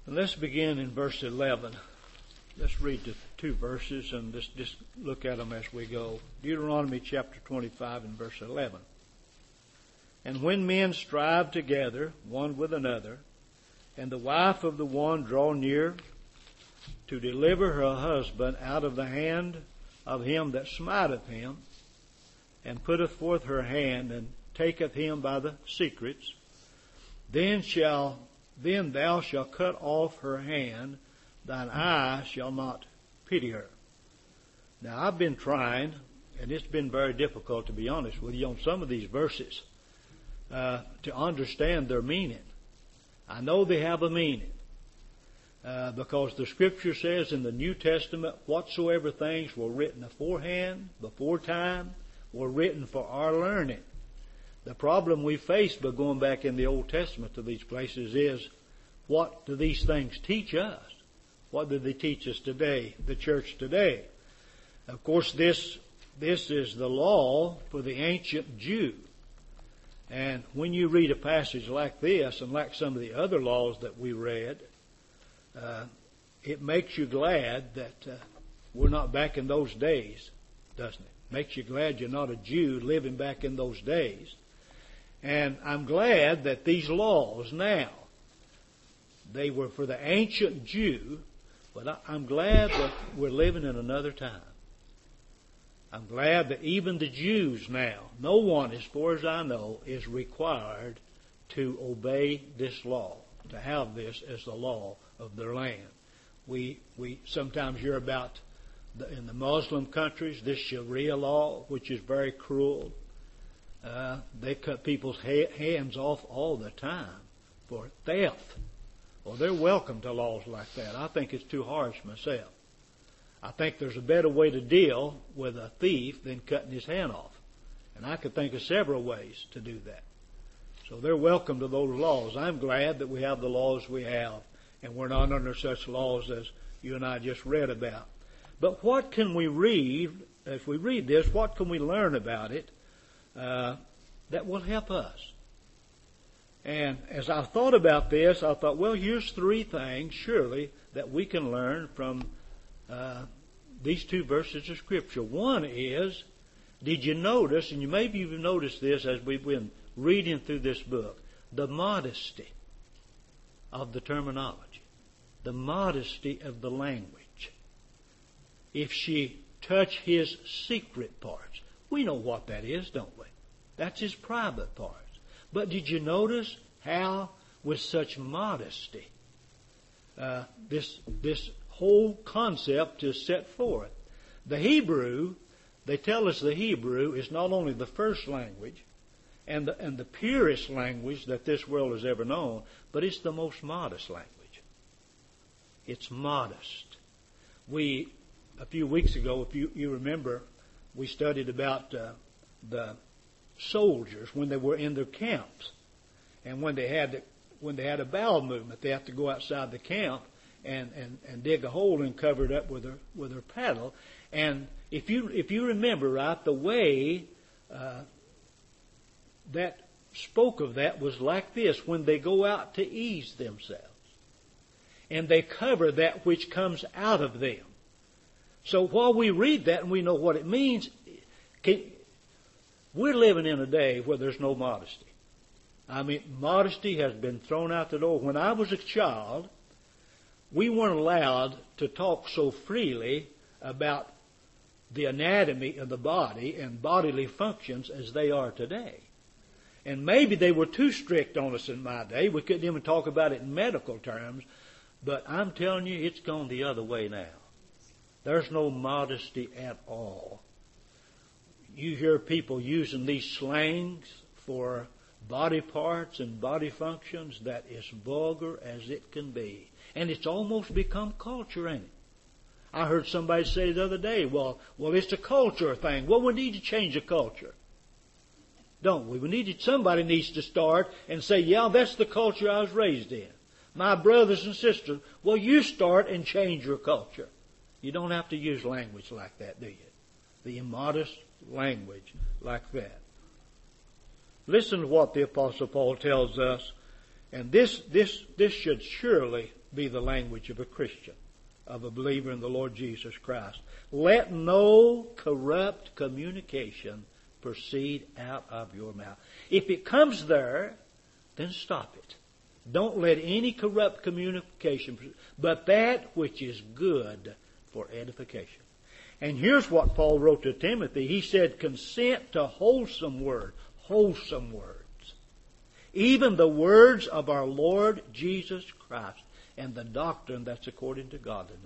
Let's begin in verse 11. Let's read the two verses and just look at them as we go. Deuteronomy chapter 25 and verse 11. And when men strive together one with another, and the wife of the one draw near to deliver her husband out of the hand of him that smiteth him, and putteth forth her hand, and taketh him by the secrets, then thou shalt cut off her hand, thine eye shall not pity her. Now I've been trying, and it's been very difficult, to be honest with you, on some of these verses, to understand their meaning. I know they have a meaning, because the Scripture says in the New Testament, whatsoever things were written aforehand, before time, were written for our learning. The problem we face by going back in the Old Testament to these places is, what do these things teach us? What do they teach us today, the church today? Of course, this is the law for the ancient Jew. And when you read a passage like this, and like some of the other laws that we read, it makes you glad that we're not back in those days, doesn't it? Makes you glad you're not a Jew living back in those days. And I'm glad that these laws now, they were for the ancient Jew, but I'm glad that we're living in another time. I'm glad that even the Jews now, no one, as far as I know, is required to obey this law, to have this as the law of their land. We sometimes hear about in the Muslim countries, this Sharia law, which is very cruel. They cut people's hands off all the time for theft. Well, they're welcome to laws like that. I think it's too harsh myself. I think there's a better way to deal with a thief than cutting his hand off. And I could think of several ways to do that. So they're welcome to those laws. I'm glad that we have the laws we have, and we're not under such laws as you and I just read about. But what can we read, if we read this, what can we learn about it that will help us? And as I thought about this, I thought, well, here's three things, surely, that we can learn from these two verses of Scripture. One is, did you notice, and maybe you've noticed this as we've been reading through this book, the modesty of the terminology, the modesty of the language. If she touch his secret parts, we know what that is, don't we? That's his private parts. But did you notice how, with such modesty, this whole concept is set forth? The Hebrew, they tell us the Hebrew is not only the first language and the purest language that this world has ever known, but it's the most modest language. It's modest. A few weeks ago, if you remember, we studied about the soldiers when they were in their camps, and when they had a bowel movement, they have to go outside the camp and dig a hole and cover it up with their paddle. And if you remember right, the way that spoke of that was like this: when they go out to ease themselves, and they cover that which comes out of them. So while we read that and we know what it means, we're living in a day where there's no modesty. I mean, modesty has been thrown out the door. When I was a child, we weren't allowed to talk so freely about the anatomy of the body and bodily functions as they are today. And maybe they were too strict on us in my day. We couldn't even talk about it in medical terms. But I'm telling you, it's gone the other way now. There's no modesty at all. You hear people using these slangs for body parts and body functions that is vulgar as it can be. And it's almost become culture, ain't it? I heard somebody say the other day, well, it's a culture thing. Well, we need to change the culture. Don't we? Somebody needs to start and say, yeah, that's the culture I was raised in. My brothers and sisters, well, you start and change your culture. You don't have to use language like that, do you? The immodest language like that. Listen to what the Apostle Paul tells us, and this should surely be the language of a Christian, of a believer in the Lord Jesus Christ. Let no corrupt communication proceed out of your mouth. If it comes there, then stop it. Don't let any corrupt communication, but that which is good for edification. And here's what Paul wrote to Timothy. He said, consent to wholesome words, even the words of our Lord Jesus Christ and the doctrine that's according to godliness.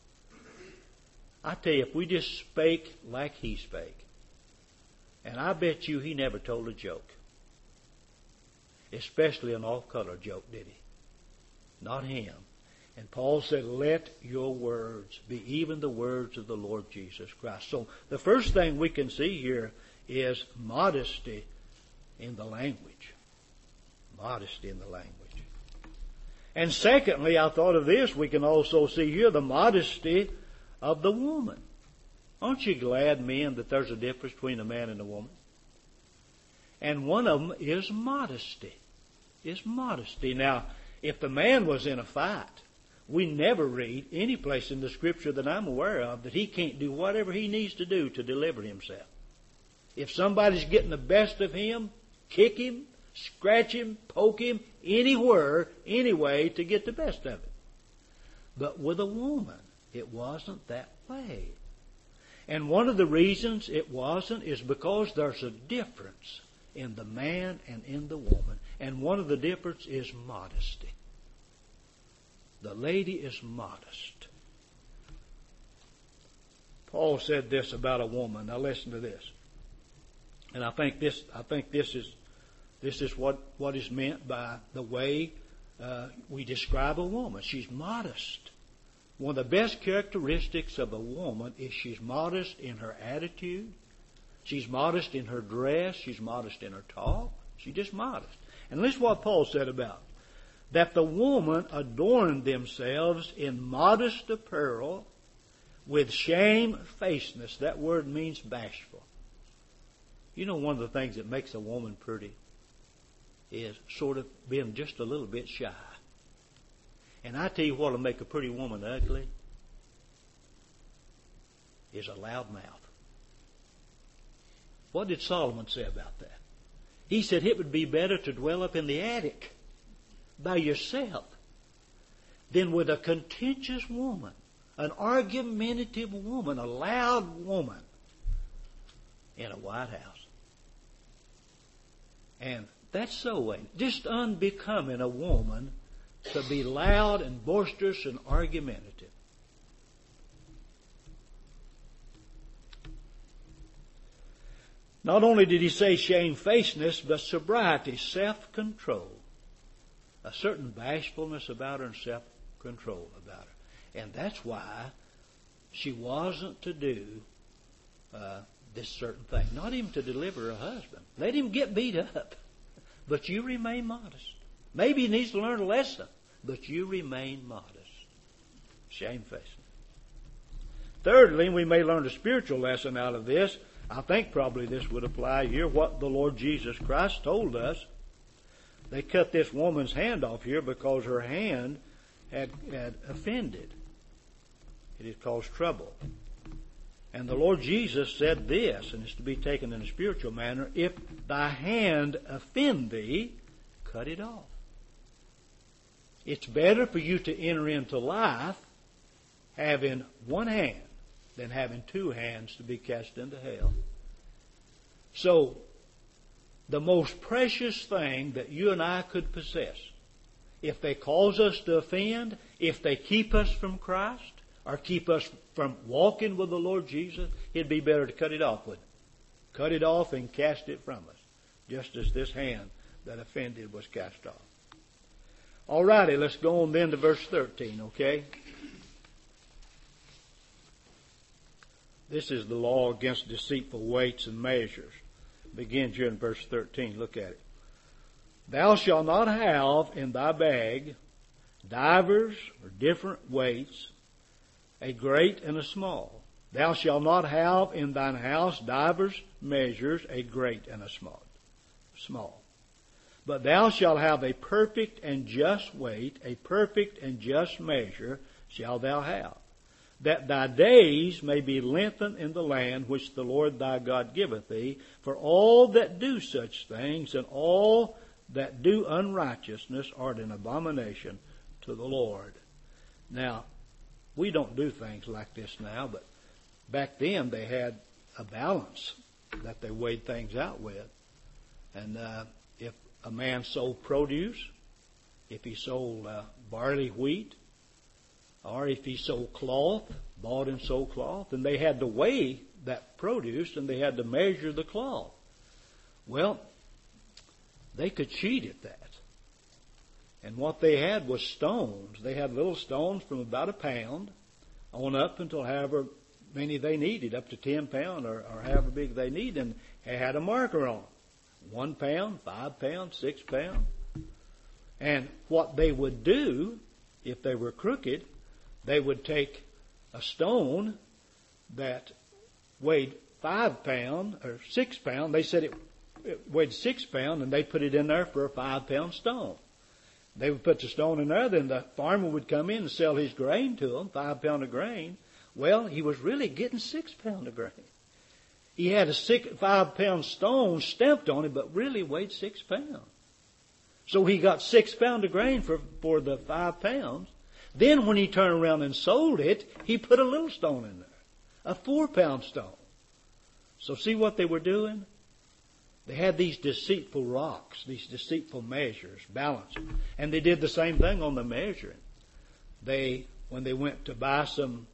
I tell you, if we just spake like he spake, and I bet you he never told a joke. Especially an off-color joke, did he? Not him. And Paul said, let your words be even the words of the Lord Jesus Christ. So the first thing we can see here is modesty in the language. Modesty in the language. And secondly, I thought of this, we can also see here the modesty of the woman. Aren't you glad, men, that there's a difference between a man and a woman? And one of them is modesty. Is modesty. Now, if the man was in a fight, we never read any place in the Scripture that I'm aware of that he can't do whatever he needs to do to deliver himself. If somebody's getting the best of him, kick him, scratch him, poke him, anywhere, anyway, to get the best of it. But with a woman, it wasn't that way. And one of the reasons it wasn't is because there's a difference in the man and in the woman. And one of the difference is modesty. The lady is modest. Paul said this about a woman. Now listen to this. And I think this is what is meant by the way we describe a woman. She's modest. One of the best characteristics of a woman is she's modest in her attitude. She's modest in her dress. She's modest in her talk. She's just modest. And listen to what Paul said about it. That the woman adorned themselves in modest apparel with shamefacedness. That word means bashful. You know, one of the things that makes a woman pretty is sort of being just a little bit shy. And I tell you what will make a pretty woman ugly is a loud mouth. What did Solomon say about that? He said it would be better to dwell up in the attic by yourself than with a contentious woman, an argumentative woman, a loud woman in a White House. And that's so just unbecoming a woman to be loud and boisterous and argumentative. Not only did he say shamefacedness, but sobriety, self-control. A certain bashfulness about her and self-control about her. And that's why she wasn't to do this certain thing. Not even to deliver her husband. Let him get beat up. But you remain modest. Maybe he needs to learn a lesson. But you remain modest. Shamefacedness. Thirdly, we may learn a spiritual lesson out of this. I think probably this would apply here. What the Lord Jesus Christ told us. They cut this woman's hand off here because her hand had offended. It had caused trouble. And the Lord Jesus said this, and it's to be taken in a spiritual manner, if thy hand offend thee, cut it off. It's better for you to enter into life having one hand than having two hands to be cast into hell. So, the most precious thing that you and I could possess, if they cause us to offend, if they keep us from Christ, or keep us from walking with the Lord Jesus, it'd be better to cut it off with it. Cut it off and cast it from us, just as this hand that offended was cast off. All righty, let's go on then to verse 13, okay? This is the law against deceitful weights and measures. It begins here in verse 13. Look at it. Thou shalt not have in thy bag divers or different weights, a great and a small. Thou shalt not have in thine house divers measures, a great and a small. But thou shalt have a perfect and just weight, a perfect and just measure shalt thou have, that thy days may be lengthened in the land which the Lord thy God giveth thee. For all that do such things and all that do unrighteousness are an abomination to the Lord. Now, we don't do things like this now, but back then they had a balance that they weighed things out with. And if a man sold produce, if he sold barley, wheat, or if he sold cloth, bought and sold cloth, and they had to weigh that produce and they had to measure the cloth. Well, they could cheat at that. And what they had was stones. They had little stones from about a pound on up until however many they needed, up to 10 pounds or however big they needed. And they had a marker on 1 pound, 5 pounds, 6 pounds. And what they would do, if they were crooked, they would take a stone that weighed 5 pounds or 6 pounds. They said it weighed 6 pounds, and they put it in there for a 5-pound stone. They would put the stone in there, then the farmer would come in and sell his grain to them, 5 pounds of grain. Well, he was really getting 6 pounds of grain. He had a 5-pound stone stamped on it, but really weighed 6 pounds. So he got 6 pounds of grain for the 5 pounds. Then when he turned around and sold it, he put a little stone in there, a 4-pound stone. So see what they were doing? They had these deceitful rocks, these deceitful measures, balancing. And they did the same thing on the measuring. When they went to buy some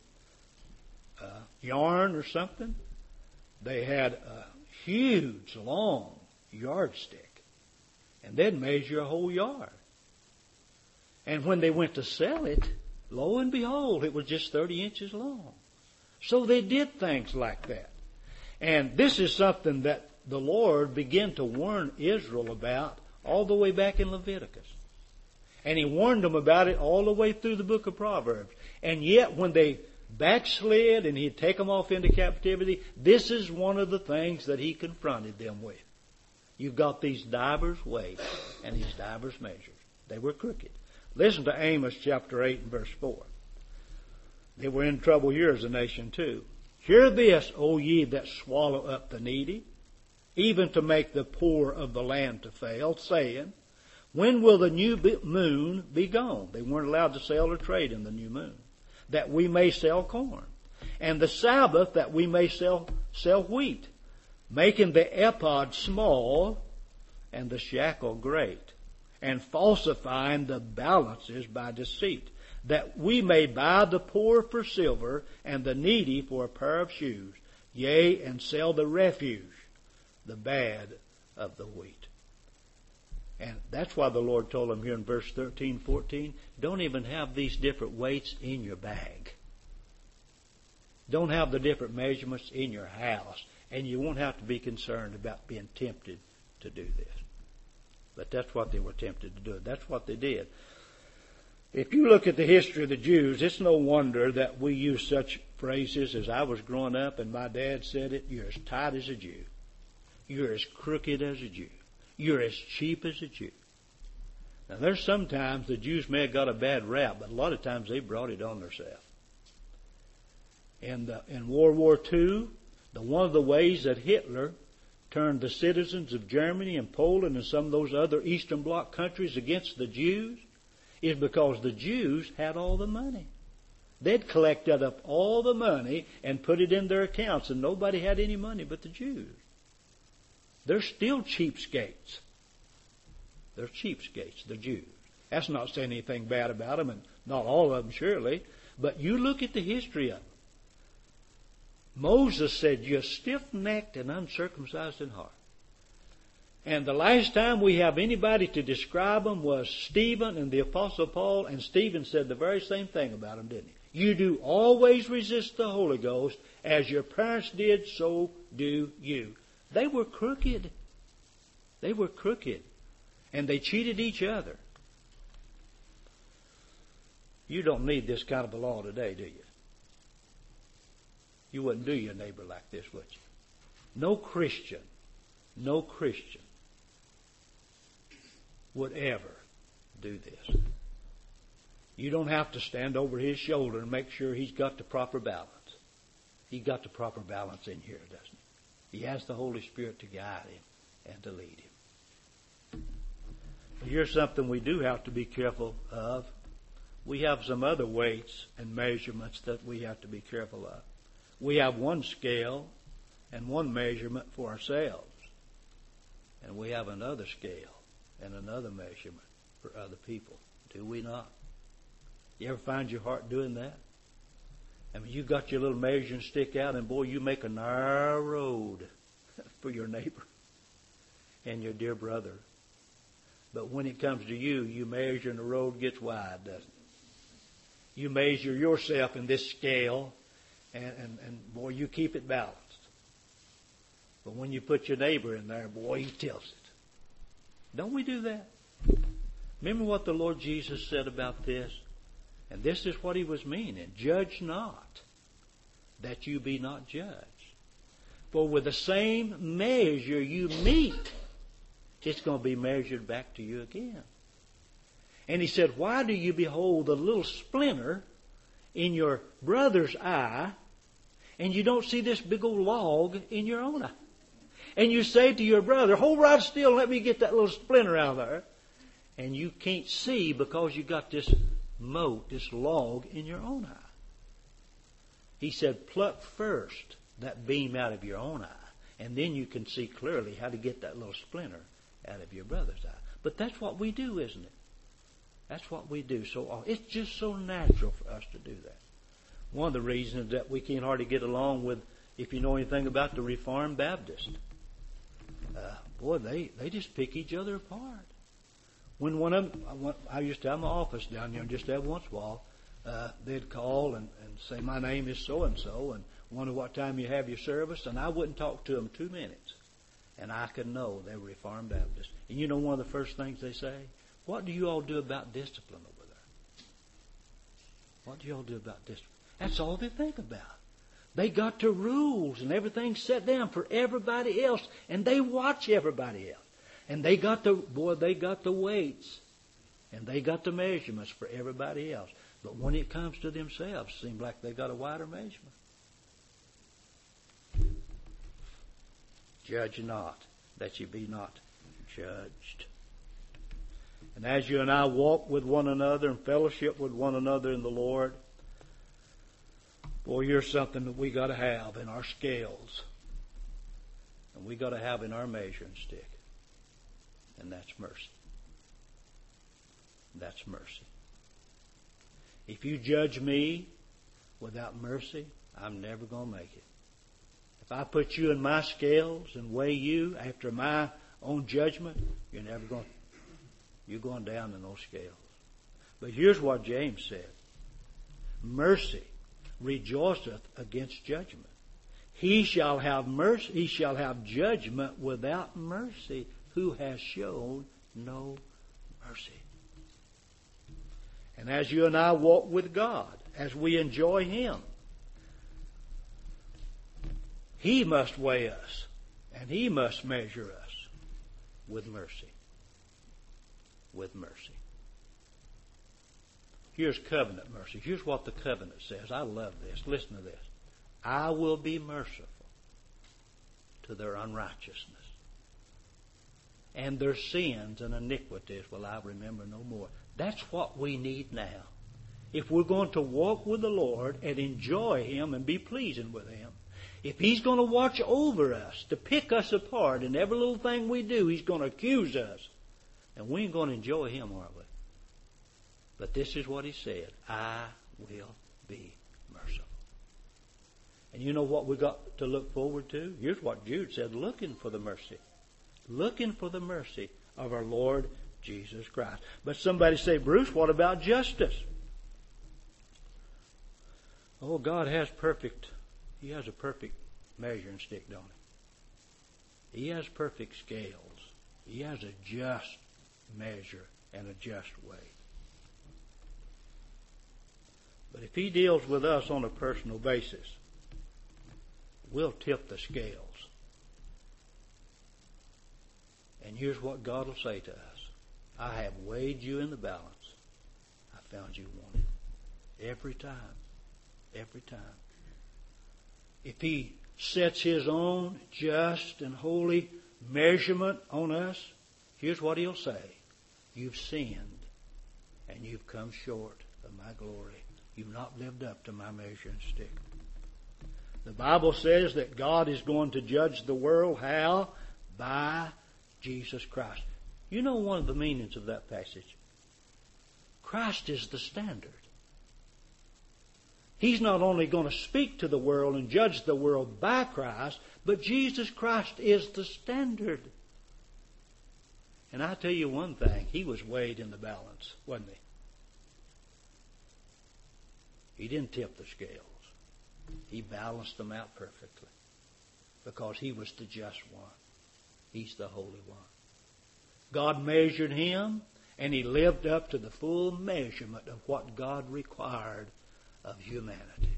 yarn or something, they had a huge, long yardstick. And they'd measure a whole yard. And when they went to sell it, lo and behold, it was just 30 inches long. So they did things like that. And this is something that the Lord began to warn Israel about all the way back in Leviticus. And He warned them about it all the way through the book of Proverbs. And yet when they backslid and He'd take them off into captivity, this is one of the things that He confronted them with. You've got these divers weights and these divers measures. They were crooked. Listen to Amos chapter 8 and verse 4. They were in trouble here as a nation too. Hear this, O ye that swallow up the needy, even to make the poor of the land to fail, saying, when will the new moon be gone? They weren't allowed to sell or trade in the new moon. That we may sell corn. And the Sabbath, that we may sell wheat. Making the ephod small and the shackle great. And falsifying the balances by deceit. That we may buy the poor for silver and the needy for a pair of shoes. Yea, and sell the refuse, the bad of the wheat. And that's why the Lord told them here in verse 13, 14, don't even have these different weights in your bag. Don't have the different measurements in your house. And you won't have to be concerned about being tempted to do this. But that's what they were tempted to do. That's what they did. If you look at the history of the Jews, it's no wonder that we use such phrases as I was growing up and my dad said it, you're as tight as a Jew. You're as crooked as a Jew. You're as cheap as a Jew. Now there's sometimes the Jews may have got a bad rap, but a lot of times they brought it on themselves. In World War II, one of the ways that Hitler turned the citizens of Germany and Poland and some of those other Eastern Bloc countries against the Jews is because the Jews had all the money. They'd collected up all the money and put it in their accounts, and nobody had any money but the Jews. They're still cheapskates. They're cheapskates, the Jews. That's not saying anything bad about them, and not all of them surely, but you look at the history of them. Moses said, you're stiff-necked and uncircumcised in heart. And the last time we have anybody to describe them was Stephen and the Apostle Paul, and Stephen said the very same thing about them, didn't he? You do always resist the Holy Ghost, as your parents did, so do you. They were crooked. They were crooked. And they cheated each other. You don't need this kind of a law today, do you? You wouldn't do your neighbor like this, would you? No Christian would ever do this. You don't have to stand over his shoulder and make sure he's got the proper balance. He's got the proper balance in here, doesn't he? He has the Holy Spirit to guide him and to lead him. But here's something we do have to be careful of. We have some other weights and measurements that we have to be careful of. We have one scale and one measurement for ourselves. And we have another scale and another measurement for other people. Do we not? You ever find your heart doing that? I mean, you got your little measuring stick out, and boy, you make a narrow road for your neighbor and your dear brother. But when it comes to you, you measure and the road gets wide, doesn't it? You measure yourself in this scale, and boy, you keep it balanced. But when you put your neighbor in there, boy, he tilts it. Don't we do that? Remember what the Lord Jesus said about this? And this is what he was meaning. Judge not, that you be not judged. For with the same measure you meet, it's going to be measured back to you again. And he said, why do you behold a little splinter in your brother's eye, and you don't see this big old log in your own eye? And you say to your brother, hold right still, let me get that little splinter out of there. And you can't see because you got this mote, this log in your own eye. He said, pluck first that beam out of your own eye, and then you can see clearly how to get that little splinter out of your brother's eye. But that's what we do, isn't it? That's what we do. So it's just so natural for us to do that. One of the reasons that we can't hardly get along with, if you know anything about the Reformed Baptist, boy, they just pick each other apart. When one of them, I used to have my office down there, and just every once in a while, they'd call and say, my name is so-and-so, and wonder what time you have your service, and I wouldn't talk to them 2 minutes. And I could know they were Reformed Baptists. And you know one of the first things they say? What do you all do about discipline over there? What do you all do about discipline? That's all they think about. They got the rules and everything set down for everybody else, and they watch everybody else. And they got the weights, and they got the measurements for everybody else. But when it comes to themselves, it seems like they got a wider measurement. Judge not, that you be not judged. And as you and I walk with one another and fellowship with one another in the Lord, boy, here's something that we got to have in our scales, and we got to have in our measuring stick. And that's mercy. That's mercy. If you judge me without mercy, I'm never going to make it. If I put you in my scales and weigh you after my own judgment, you're going down in those scales. But here's what James said. Mercy rejoiceth against judgment. He shall have mercy. He shall have judgment without mercy, who has shown no mercy. And as you and I walk with God, as we enjoy Him, He must weigh us, and He must measure us with mercy. With mercy. Here's covenant mercy. Here's what the covenant says. I love this. Listen to this. I will be merciful to their unrighteousness, and their sins and iniquities will I remember no more. That's what we need now. If we're going to walk with the Lord and enjoy Him and be pleasing with Him, if He's going to watch over us to pick us apart in every little thing we do, He's going to accuse us. And we ain't going to enjoy Him, are we? But this is what He said. I will be merciful. And you know what we got to look forward to? Here's what Jude said, looking for the mercy. Looking for the mercy of our Lord Jesus Christ. But somebody say, Bruce, what about justice? Oh, God has He has a perfect measuring stick, don't He? He has perfect scales. He has a just measure and a just way. But if He deals with us on a personal basis, we'll tip the scales. And here's what God will say to us. I have weighed you in the balance. I found you wanted. Every time. Every time. If He sets His own just and holy measurement on us, here's what He'll say. You've sinned and you've come short of my glory. You've not lived up to my measuring stick. The Bible says that God is going to judge the world. How? By Jesus Christ. You know one of the meanings of that passage? Christ is the standard. He's not only going to speak to the world and judge the world by Christ, but Jesus Christ is the standard. And I tell you one thing, He was weighed in the balance, wasn't He? He didn't tip the scales. He balanced them out perfectly because He was the just one. He's the Holy One. God measured Him, and He lived up to the full measurement of what God required of humanity.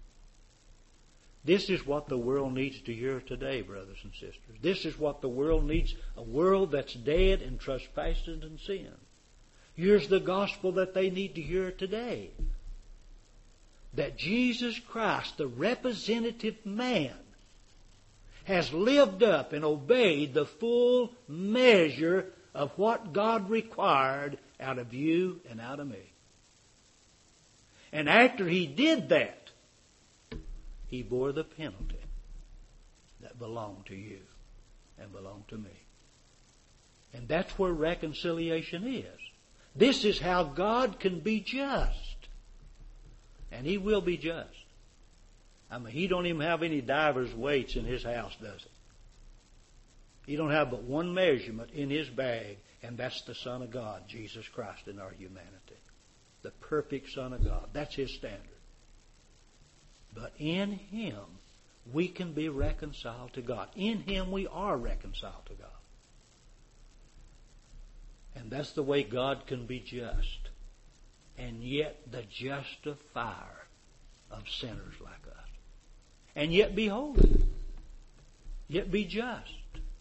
This is what the world needs to hear today, brothers and sisters. This is what the world needs, a world that's dead in trespasses and sin. Here's the gospel that they need to hear today. That Jesus Christ, the representative man, has lived up and obeyed the full measure of what God required out of you and out of me. And after He did that, He bore the penalty that belonged to you and belonged to me. And that's where reconciliation is. This is how God can be just. And He will be just. I mean, He don't even have any divers weights in His house, does He? He don't have but one measurement in His bag, and that's the Son of God, Jesus Christ, in our humanity. The perfect Son of God. That's His standard. But in Him, we can be reconciled to God. In Him, we are reconciled to God. And that's the way God can be just. And yet the justifier of sinners like us. And yet be holy. Yet be just.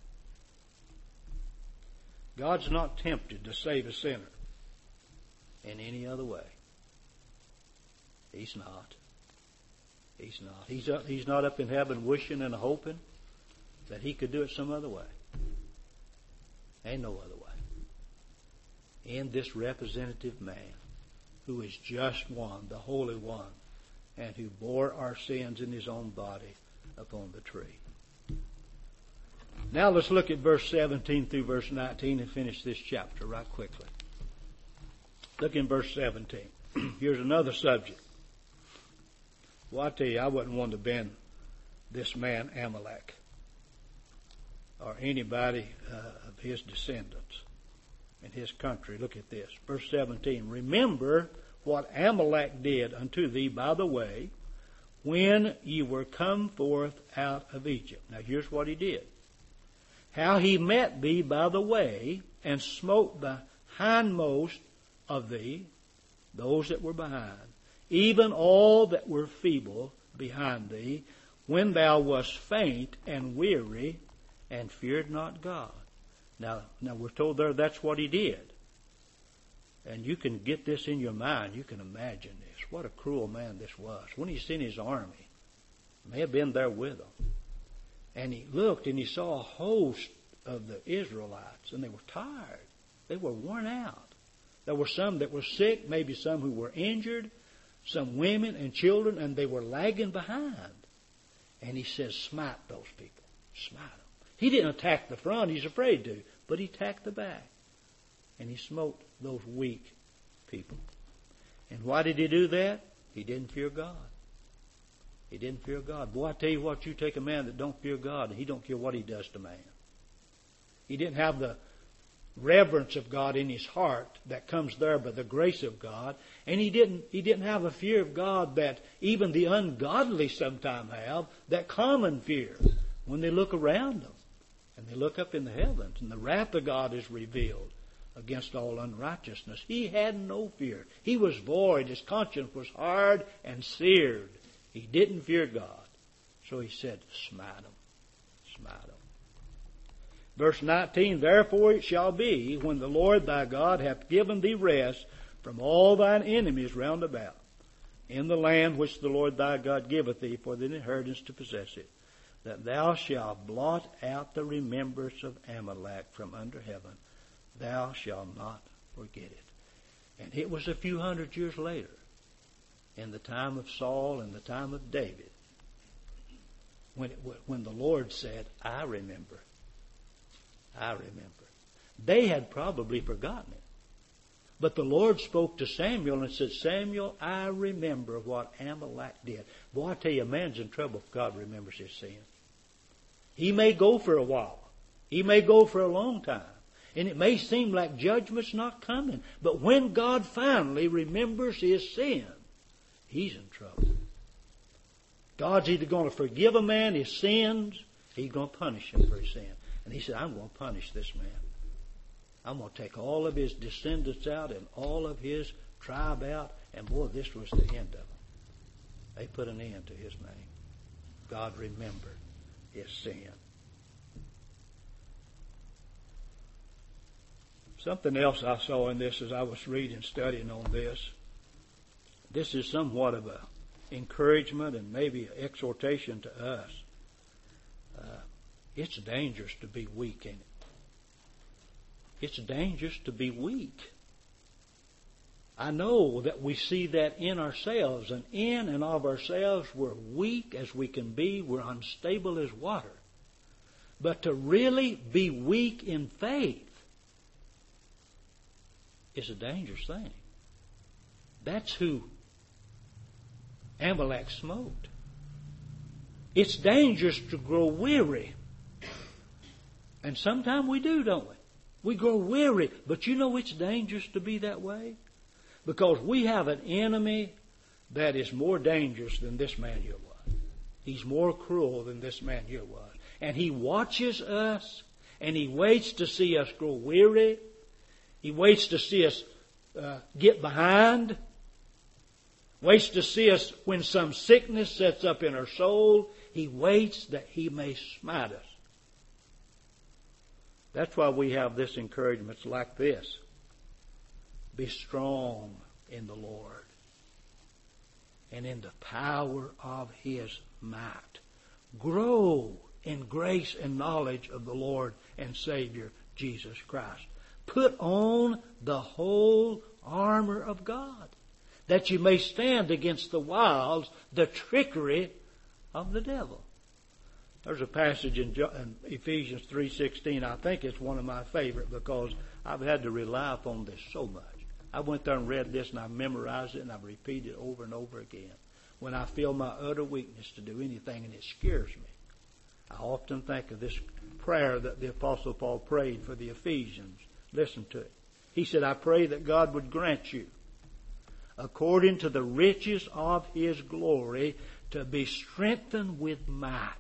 God's not tempted to save a sinner in any other way. He's not. He's not. He's not up in heaven wishing and hoping that He could do it some other way. Ain't no other way. And this representative man, who is just one, the Holy One, and who bore our sins in His own body upon the tree. Now let's look at verse 17 through verse 19 and finish this chapter right quickly. Look in verse 17. Here's another subject. Well, I tell you, I wouldn't want to have been this man Amalek or anybody of his descendants in his country. Look at this. Verse 17. Remember what Amalek did unto thee by the way when ye were come forth out of Egypt. Now here's what he did. How he met thee by the way and smote the hindmost of thee, those that were behind, even all that were feeble behind thee, when thou wast faint and weary, and feared not God. Now we're told there that's what he did. And you can get this in your mind. You can imagine this. What a cruel man this was. When he sent his army, may have been there with them. And he looked and he saw a host of the Israelites, and they were tired. They were worn out. There were some that were sick, maybe some who were injured, some women and children, and they were lagging behind. And he says, smite those people. Smite them. He didn't attack the front, he's afraid to, but he attacked the back. And he smote those weak people. And why did he do that? He didn't fear God. He didn't fear God. Boy, I tell you what, you take a man that don't fear God, and he don't care what he does to man. He didn't have the reverence of God in his heart that comes there by the grace of God. And he didn't have a fear of God that even the ungodly sometimes have, that common fear when they look around them and they look up in the heavens and the wrath of God is revealed against all unrighteousness. He had no fear. He was void. His conscience was hard and seared. He didn't fear God. So he said, smite them. Smite them. Verse 19, therefore it shall be, when the Lord thy God hath given thee rest from all thine enemies round about, in the land which the Lord thy God giveth thee for the inheritance to possess it, that thou shalt blot out the remembrance of Amalek from under heaven. Thou shalt not forget it. And it was a few hundred years later, in the time of Saul and the time of David, when the Lord said, I remember. I remember. They had probably forgotten it. But the Lord spoke to Samuel and said, Samuel, I remember what Amalek did. Boy, I tell you, a man's in trouble if God remembers his sin. He may go for a while. He may go for a long time. And it may seem like judgment's not coming. But when God finally remembers his sin, he's in trouble. God's either going to forgive a man his sins, he's going to punish him for his sin. And he said, I'm going to punish this man. I'm going to take all of his descendants out and all of his tribe out. And boy, this was the end of them. They put an end to his name. God remembered his sin. Something else I saw in this as I was reading, studying on this. This is somewhat of a encouragement and maybe an exhortation to us. It's dangerous to be weak, ain't it? It's dangerous to be weak. I know that we see that in ourselves, and in and of ourselves we're weak as we can be. We're unstable as water. But to really be weak in faith is a dangerous thing. That's who Amalek smote. It's dangerous to grow weary. And sometimes we do, don't we? We grow weary. But you know it's dangerous to be that way? Because we have an enemy that is more dangerous than this man here was. He's more cruel than this man here was. And he watches us, and he waits to see us grow weary. He waits to see us get behind. Waits to see us when some sickness sets up in our soul. He waits that he may smite us. That's why we have this encouragement. It's like this. Be strong in the Lord and in the power of his might. Grow in grace and knowledge of the Lord and Savior Jesus Christ. Put on the whole armor of God, that you may stand against the wiles, the trickery of the devil. There's a passage in Ephesians 3:16. I think it's one of my favorite because I've had to rely upon this so much. I went there and read this and I memorized it and I've repeated it over and over again. When I feel my utter weakness to do anything and it scares me, I often think of this prayer that the Apostle Paul prayed for the Ephesians. Listen to it. He said, I pray that God would grant you, according to the riches of his glory, to be strengthened with might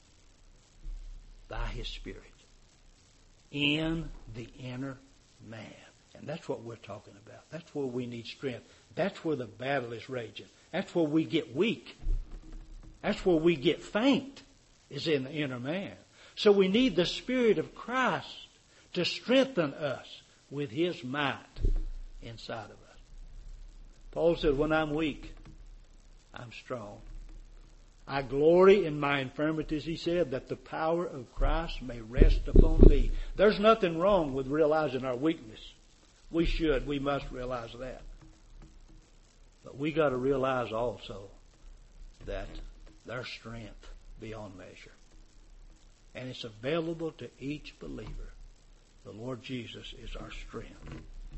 by his Spirit in the inner man. And that's what we're talking about. That's where we need strength. That's where the battle is raging. That's where we get weak. That's where we get faint, is in the inner man. So we need the Spirit of Christ to strengthen us with his might inside of us. Paul said, when I'm weak, I'm strong. I glory in my infirmities, he said, that the power of Christ may rest upon me. There's nothing wrong with realizing our weakness. We must realize that. But we got to realize also that there's strength beyond measure. And it's available to each believer. The Lord Jesus is our strength.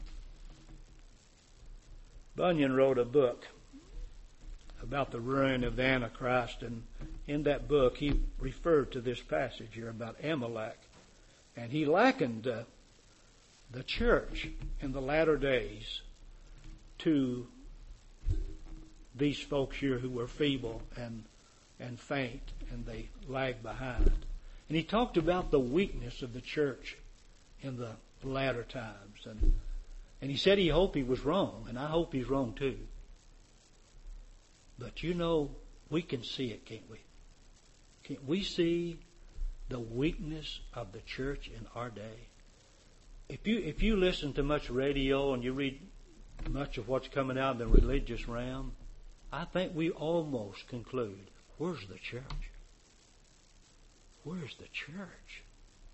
Bunyan wrote a book about the ruin of the Antichrist, and in that book he referred to this passage here about Amalek, and he likened the church in the latter days to these folks here who were feeble and faint, and they lagged behind. And he talked about the weakness of the church in the latter times, and he said he hoped he was wrong, and I hope he's wrong too. But you know, we can see it, can't we? Can't we see the weakness of the church in our day? If you listen to much radio and you read much of what's coming out in the religious realm, I think we almost conclude, where's the church? Where's the church?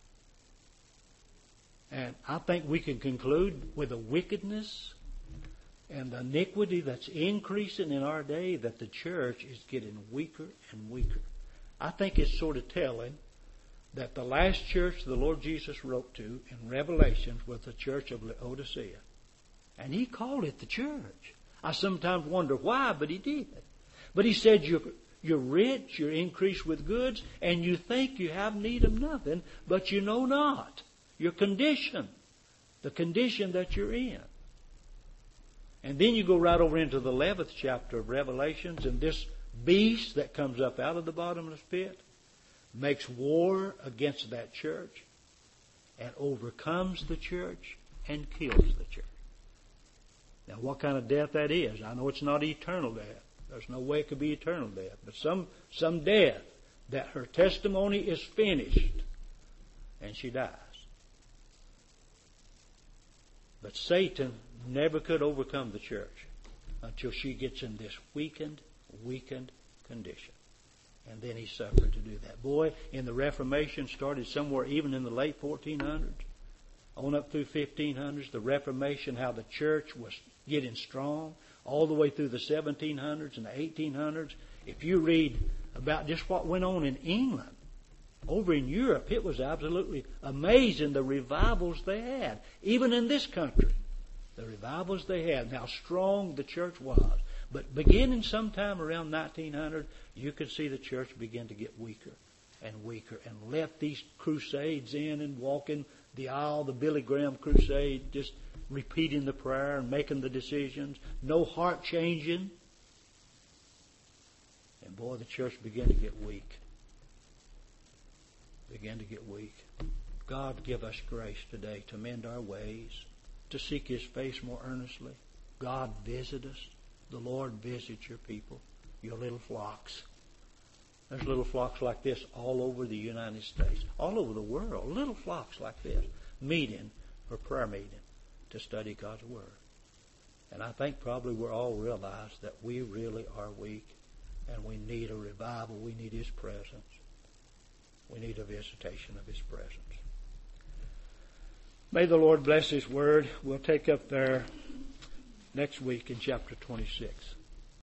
And I think we can conclude with the wickedness and the iniquity that's increasing in our day that the church is getting weaker and weaker. I think it's sort of telling that the last church the Lord Jesus wrote to in Revelations was the church of Laodicea. And He called it the church. I sometimes wonder why, but He did. But He said, you're rich, you're increased with goods, and you think you have need of nothing, but you know not your condition, the condition that you're in. And then you go right over into the 11th chapter of Revelations, and this beast that comes up out of the bottomless pit makes war against that church and overcomes the church and kills the church. Now, what kind of death that is, I know it's not eternal death. There's no way it could be eternal death. But some death that her testimony is finished and she dies. But Satan never could overcome the church until she gets in this weakened condition. And then he suffered to do that. Boy, in the Reformation started somewhere even in the late 1400s, on up through 1500s, the Reformation, how the church was getting strong, all the way through the 1700s and the 1800s. If you read about just what went on in England, over in Europe, it was absolutely amazing the revivals they had. Even in this country, the revivals they had and how strong the church was. But beginning sometime around 1900, you could see the church begin to get weaker and weaker and left these crusades in and walking the aisle, the Billy Graham crusade, just repeating the prayer and making the decisions. No heart changing. And boy, the church began to get weak. Began to get weak. God give us grace today to mend our ways, to seek His face more earnestly. God visit us. The Lord visit your people, your little flocks. There's little flocks like this all over the United States, all over the world. Little flocks like this, meeting for prayer meeting to study God's Word. And I think probably we're all realize that we really are weak and we need a revival. We need His presence. We need a visitation of His presence. May the Lord bless His Word. We'll take up there next week in chapter 26.